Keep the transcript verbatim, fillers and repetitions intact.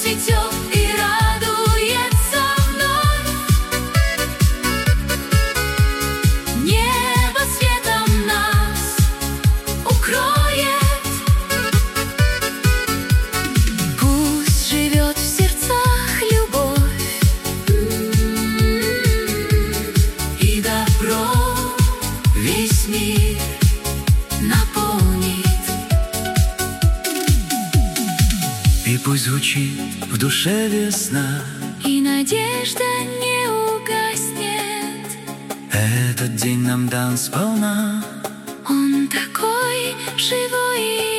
цветет и радуется вновь. Небо светом нас укроет. Пусть живет в сердцах любовь и добро весь мир наполнит. И пусть звучит в душе весна, И надежда не угаснет. этот день нам дан сполна. Он такой живой и